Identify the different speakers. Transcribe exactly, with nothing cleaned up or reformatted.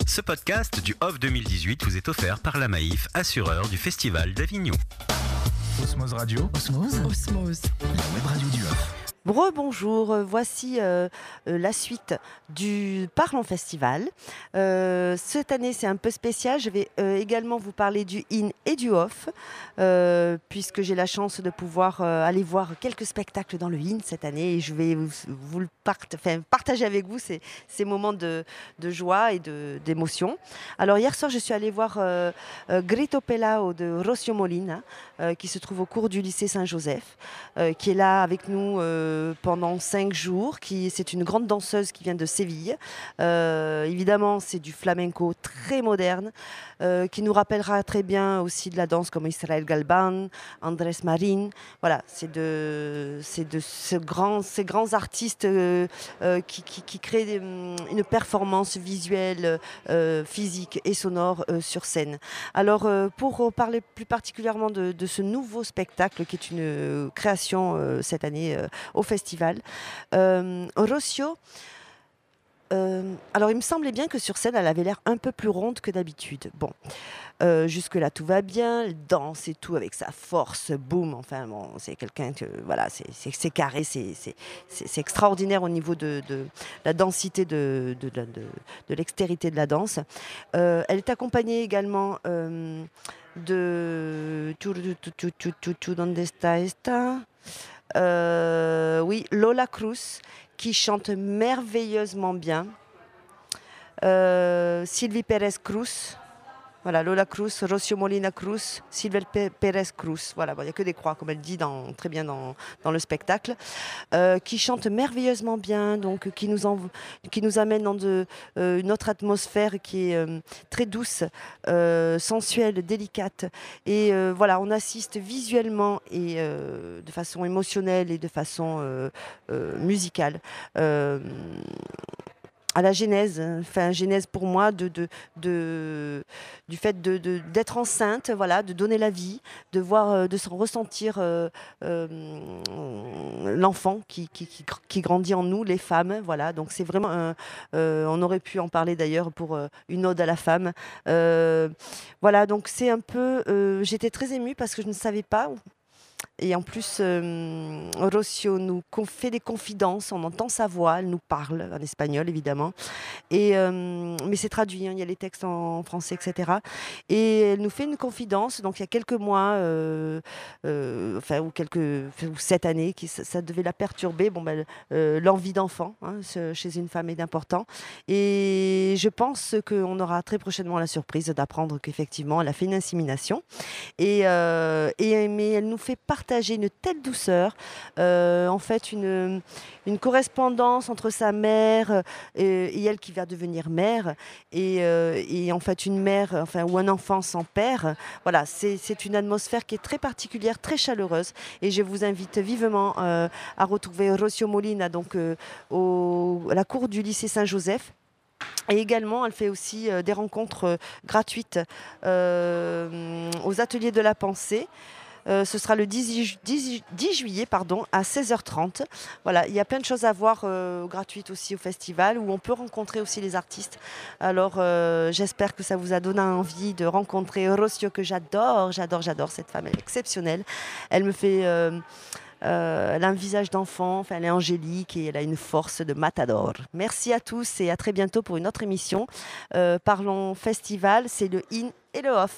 Speaker 1: Ce podcast du Off deux mille dix-huit vous est offert par la Maïf, assureur du Festival d'Avignon.
Speaker 2: Osmose Radio.
Speaker 3: Osmose.
Speaker 4: Osmose.
Speaker 2: La web radio du Off.
Speaker 3: Rebonjour, voici euh, euh, la suite du Parlons Festival. Euh, cette année, c'est un peu spécial. Je vais euh, également vous parler du in et du off, euh, puisque j'ai la chance de pouvoir euh, aller voir quelques spectacles dans le in cette année. Et je vais vous, vous le part- enfin, partager avec vous ces, ces moments de, de joie et de, d'émotion. Alors, hier soir, je suis allée voir euh, euh, Grito Pelao de Rocio Molina, euh, qui se trouve au cours du lycée Saint-Joseph, euh, qui est là avec nous euh, pendant cinq jours. Qui, c'est une grande danseuse qui vient de Séville. Euh, évidemment, c'est du flamenco très moderne, euh, qui nous rappellera très bien aussi de la danse comme Israel Galban, Andrés Marin. Voilà, c'est de, c'est de ce grand, ces grands artistes euh, euh, qui, qui, qui créent des, une performance visuelle, euh, physique et sonore euh, sur scène. Alors, euh, pour parler plus particulièrement de, de ce nouveau spectacle qui est une euh, création euh, cette année euh, au festival, euh, Rocio, euh, alors il me semblait bien que sur scène elle avait l'air un peu plus ronde que d'habitude. Bon, euh, jusque-là tout va bien, elle danse et tout avec sa force, boum, enfin bon, c'est quelqu'un que, voilà, c'est, c'est, c'est carré, c'est, c'est, c'est, c'est extraordinaire au niveau de, de la densité, de, de, de, de, de l'extérité de la danse. Euh, elle est accompagnée également euh, de... Tu, tu, tu, tu, tu, tu, donde está esta? Euh, oui, Lola Cruz, qui chante merveilleusement bien. Euh, Sylvie Pérez Cruz. Voilà, Lola Cruz, Rocio Molina Cruz, Sylvie P- Pérez Cruz. Voilà, bon, il n'y a que des croix, comme elle dit dans, très bien dans, dans le spectacle, euh, qui chante merveilleusement bien, donc qui nous, en, qui nous amène dans de, euh, une autre atmosphère qui est euh, très douce, euh, sensuelle, délicate. Et euh, voilà, on assiste visuellement et euh, de façon émotionnelle et de façon euh, euh, musicale. Euh, à la genèse, enfin genèse pour moi de, de, de du fait de, de d'être enceinte, voilà, de donner la vie, de voir, euh, de se ressentir euh, euh, l'enfant qui, qui, qui, qui grandit en nous, les femmes, voilà. Donc c'est vraiment, un, euh, on aurait pu en parler d'ailleurs pour euh, une ode à la femme. Euh, voilà, donc c'est un peu, euh, j'étais très émue parce que je ne savais pas. Et en plus, euh, Rocio nous conf- fait des confidences, on entend sa voix, elle nous parle en espagnol évidemment, et, euh, mais c'est traduit, hein, il y a les textes en français, et cetera. Et elle nous fait une confidence, donc il y a quelques mois, euh, euh, enfin, ou, quelques, ou cette année, qui, ça, ça devait la perturber, bon, ben, euh, l'envie d'enfant, hein, ce- chez une femme est important. Et je pense qu'on aura très prochainement la surprise d'apprendre qu'effectivement, elle a fait une insémination. Et, euh, et, mais elle nous fait partager une telle douceur, euh, en fait une, une correspondance entre sa mère euh, et, et elle qui va devenir mère, et, euh, et en fait une mère, enfin, ou un enfant sans père. Voilà, c'est, c'est une atmosphère qui est très particulière, très chaleureuse, et je vous invite vivement euh, à retrouver Rocio Molina donc, euh, au, à la cour du lycée Saint-Joseph. Et également, elle fait aussi euh, des rencontres euh, gratuites euh, aux ateliers de la pensée. Euh, ce sera le dix, dix, dix juillet pardon, à seize heures trente. Voilà, il y a plein de choses à voir euh, gratuites aussi au festival, où on peut rencontrer aussi les artistes. Alors euh, j'espère que ça vous a donné envie de rencontrer Rocio, que j'adore, j'adore, j'adore cette femme, elle est exceptionnelle. Elle me fait... Euh, Euh, elle a un visage d'enfant, enfin, elle est angélique et elle a une force de matador. Merci à tous et à très bientôt pour une autre émission. Euh, Parlons Festival, c'est le in et le off.